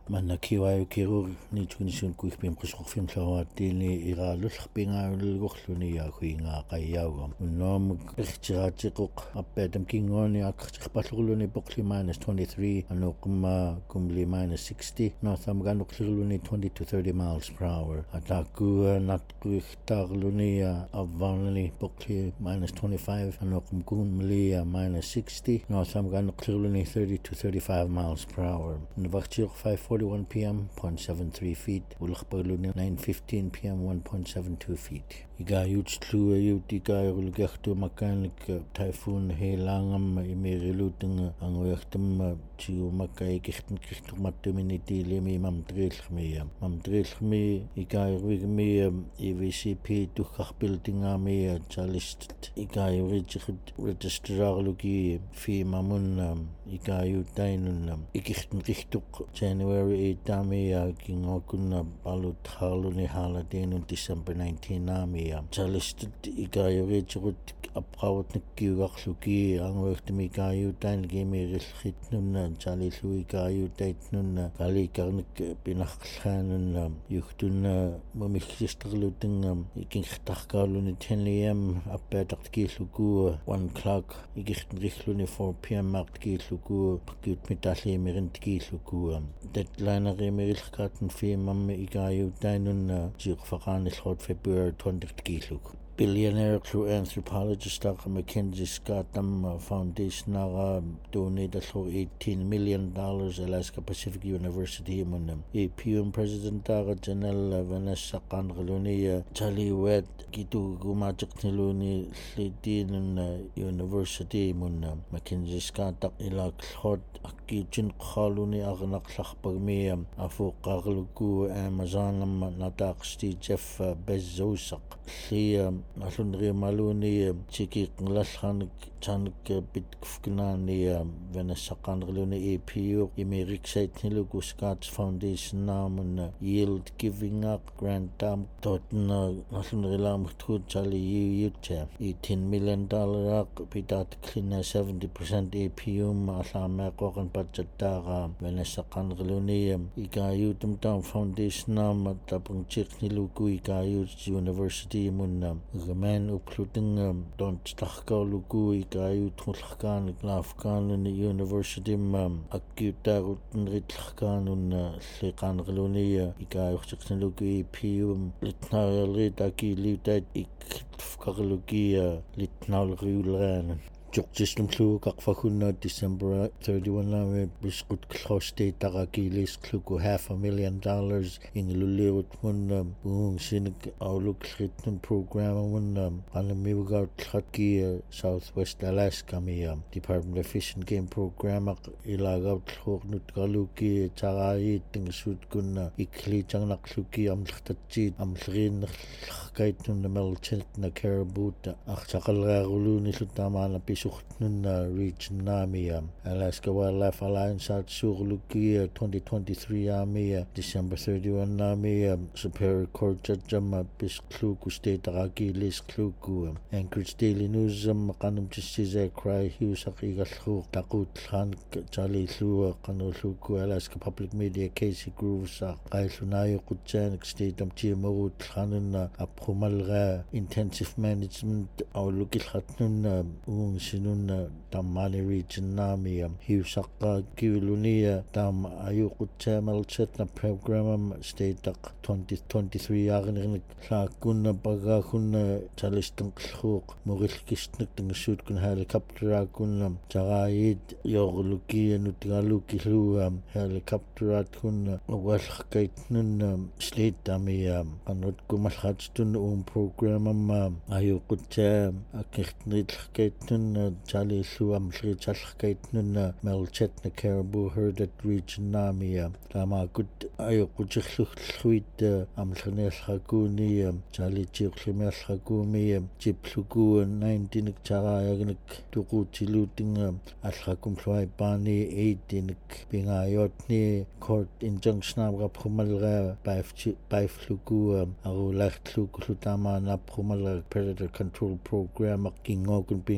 маннакиуаю киру нитунисун куихпим qusqorfim tlawattiini iraalullerpingaululgorluni yaakuingaa qayyauгам unnoomuk irtiraatiqoq appaatam kingooni akkertiqpallurluni poqlimaanus 23 anuqumma kumli -60 northamganuqlirluni 20 to 30 miles per hour ataakku natquirtaarluni avvaanani poqli -25 anuqum kumli -60 northamganuqlirluni 30 to 35 miles per hour nvartiuq 5:41 p.m. 0.73 feet. Ulaqpagluuni 9:15 p.m. 1.72 feet. Igayutsluayut igayurulgertu makaanik typhoon heelaangam imiriluutunga anguertum tiumakkai kirtmattuminitiilimi mamtrilmi igayurigmi EVCP tukkarpiltingaami chalist igayurichit registrarlugi fiimamun igayutainun ikirtmrihtuq January 8 naami kingokunna palut harluni halatinun December 19 naami chalistut igayurichirut apqawatnikkiugarluki anguertumi igayutain gimirilritnunna chalillu igayutaitnunna kalikarnik pinarqllaanunna yugtunna mumillisterlutunga ikingirtarkaaluni 10 am appaataqtikiilluku 1 o'clock ikirtmrilluni 4 p.m. aqtikiilluku kiutmitalliimirintikiilluku deadline-erimerillerkaatun fiimammi igayutainunna tiuqfaqaanillruut February 20 tikiilluku billionaire through anthropologist Mackenzie Scott Foundation donated $18 million Alaska Pacific University munam EPUM President Janelle Vanessa Qanraluni Charlie Wet kitu gumajaqniluni lidin University munam Mackenzie Scott ilaqlhot akichin qaluni arnaqlarpagmi afuqarluku Amazon nataqsti Jeff Bezos nalunrimaluni chikiqnlallarnik chanik bitkufknaani Vanessa-qanrluni EPU imeriksaytniluku Scott Foundation naamun yield giving up grant totna nalunrilaamutku chali yutcha $18 million pitaatklina 70% EPU allaameeqoqan budgettaara Vanessa-qanrluni igayutum town foundation naama tapungchiqniluku igayut University munna gaman uplutinga dontstarkauluku igayutullarkaanik laafkaanuni University akkiuttaarutinritlarkaanunna liqaanrluni igayurtiqniluku EPU litnaarialrit akiliutait ikfkarluki litnaulriuleraanun Juqtislumluuqaqfakunna December 31 naami bisqutklhostitaqakiiliisqluku $500,000 ingilulliirut munna sinik auluklritnun programmunna qanammiugautllratki Southwest Alaska Department of Fish and Game programaq ilaagautllhuornutqaluki taraaiittingissuutkunna ikliitarnaqluki amllertatsiit amlleriinnerlarkaitnunna melchetna caribouta artaqalrearuluunillu taamaana Suhtnunna region naami Alaska Wildlife Alliance suurluki 2023 aami December 31 naami Superior Court Judge biskluku state aqakiiliisqluku Anchorage Daily News qanumtissisa Cry Hughes igallruuq taquutlaanik chalillu qanulluku Alaska Public Media Casey Grooves qaillunaayoqutsaanik state tiimaruutllanunna aprumalra intensive management aulukillatnunna sinunna tammani region naami hiusaqqa kiulunia tam ayuqutsamalchatna program state 2023 aagnirnik laakkunna pagaakunna talistinqlruuq murilkistnik tingissuutkun helicopteraakunna taraayit yorlukia nutgalukillu helicopteraatkunna ugallerkaitnunna slitami qanutkumallatstun programamma ayuqutsaa akkirtnitlerkaitnunna chalillu amlleritallerkaitnunna melchetna caribou herd at region naami tamaakut ayuqutirlugluit amllerniallerkuuni chalitiuqlimiallerkuumi chipluku 19 taraayagnik tuquutiluutinga allrakumluaipaani 18 pingaayotni court injunction amraprumalra paifluku arulaartlukullu tamaana aprumalra predator control program kingookun pingauni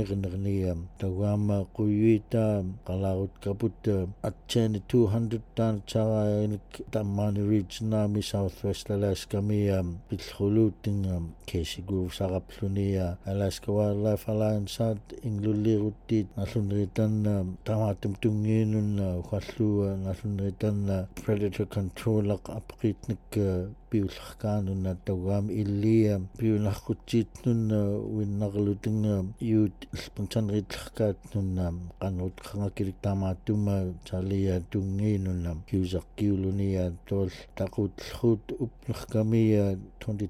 neqnernia tawama quyuita qalarut kaput atchani 200 tan charayanik tammani regionami Southwest Alaska mia pilkhulutinga Casey Grove saraplunia Alaska Wildlife Alliance at ingluliruttit nallunritan tamatum tunginun khallua nallunritan predator control apqitnik piullarkaanunna tawam illia piullarqutsiitnun winnaqlutinga youth spontanritlarkaatnunna qanrut qangakilik tamaatuma talia tungiinunna kiusarkiulunia tol taqutllrut upnerkamia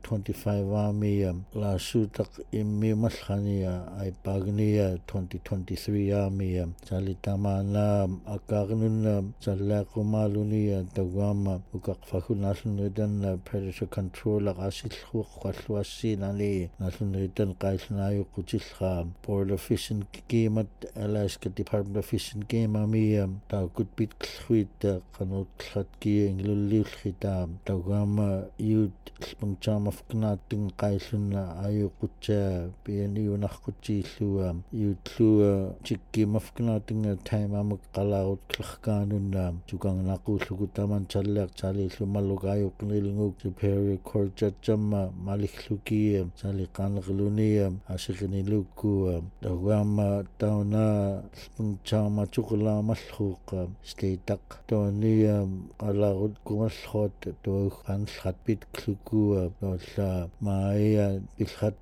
2025 aamia laasuutaq immiumallania aipagnia 2023 aamia talitamaana akaarnunna sallaaqumaalunia tawama ukaqfahunaalunritan predator control aqasillruuq qalluassiinali nallunritan qailnaajuqutillraa Board of Fish and Game at Alaska Department of Fish and Game amia taakut pitqlluit qanuutqlatki inglulliullrita tawama youth spungchaamafknaatin qaillunna ajuqutsa pianiunarqutiillua youthlu chikkimafknaatinga taimamak qalaarut qlarkaanunna tukangnaqulluku taman talleaq talillu malluqaajuqnilnguk Superior Court Judge malikluki saliqanerlunia asiqinilukku tawama tauna spungchaama tuqlaamalluq stateaq tonia qalaarut kumallruat tuuqanllat pitqlukku tolla maaya pilhat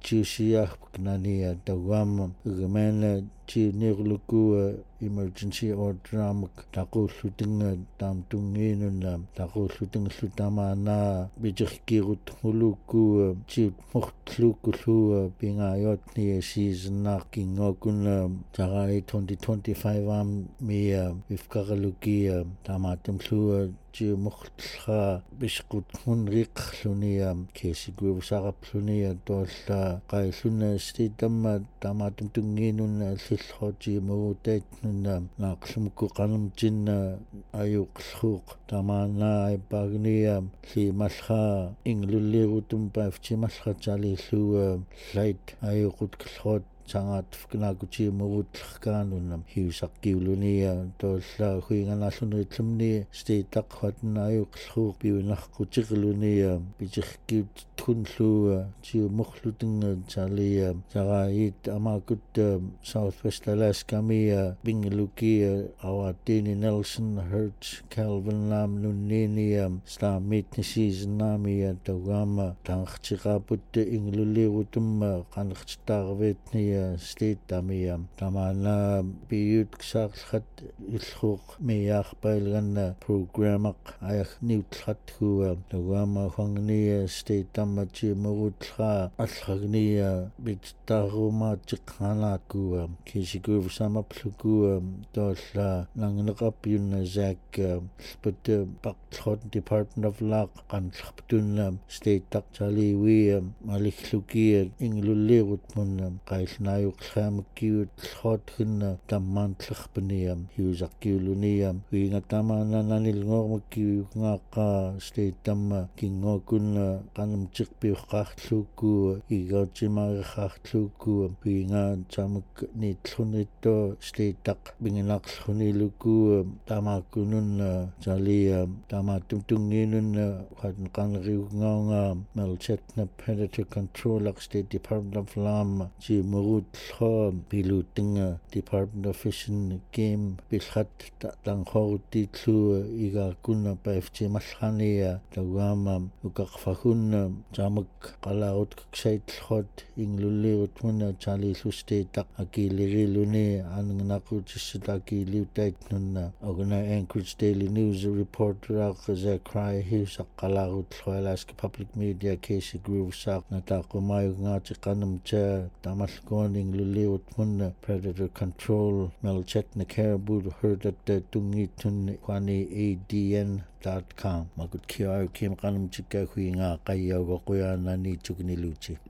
pitsuusiaarpuknania tawama igmana chiinirluku emergency order amak taqullutinga taamtungiinunna taqullutingallu bijirkirut hulukku chiut mortlukkullu pingaayotni seasonnaaqkingokunna tarai 2025 mia vifqaqaluki tamatamllu chiumortlra bisqut hunriqlunia Casey Grove saraplunia tolla qaillunna stitamma tamatam tungiinunna allillroti muutaitnunna naaqlumku qanamtinna ajuqlruuq tamaana aipagnia limallra inglullirutum paiftimallra talillu lait ajuqutqlrot sangat fknakuti murutlarkaanunna hiusaqkiulunia tolla huinganallunritlumni stateaqquatna ajuqlruuq piunarqutiqlunia pitirkiut tunlu tiumorlutinga talia saraait amakut Southwest Alaska mia bingeluki awatini Nelson Hertz Calvin Lam nunnini stamit season namia tawama tangchiqaput inglullirutum qanertarvetni state tamia tamana biyut ksaqlhat illuq miarpailganna programaq ayaq niutlhatku tawama hangni state tamachi murutlha allagnia bittarumaatiqqanaakku Casey Grove samapluku tolla nangneqapiunna Zach but paqtlhot Department of Law qanllarptunna state taqtaliwi malikluki inglulliirutmunna qailnaajuqlaamakkiut llhot hunna tammaantlerpania hiusaqkiulunia huingatamaanananilngormakkiuqngaaqa state tamma kingokunna qanamtiqpiuqqaarlukku igautimariqaarlukku huinga tamak niitlunritto state taq binginaqlhunilukku tamaakununna talia tamaatumtungiinunna qanqaneriugngaunga Melchetna Predator Control State Department of Lam murutllho pilutinga Department of Fish and Game pilhat tanghorutitlu igaakunna paiftimallania tawama ukaqfahunna tamak qalaarut ksaitlhot inglulliirutmunna talillu state akiiliriluni anngnaqutissutakiliutaitnunna ogna Anchorage Daily News reporter Zachariah hiusaqqalaarutllho Alaska Public Media Casey Grove saaq nataaqumaayungaatiqanamta tamalkuaning lulliutmunna Predator Control Melchetna Caribou herd at tungitun kwani adn.com makut kiaru kim qanamtika huinga qayyawqa quyaanani tukniluti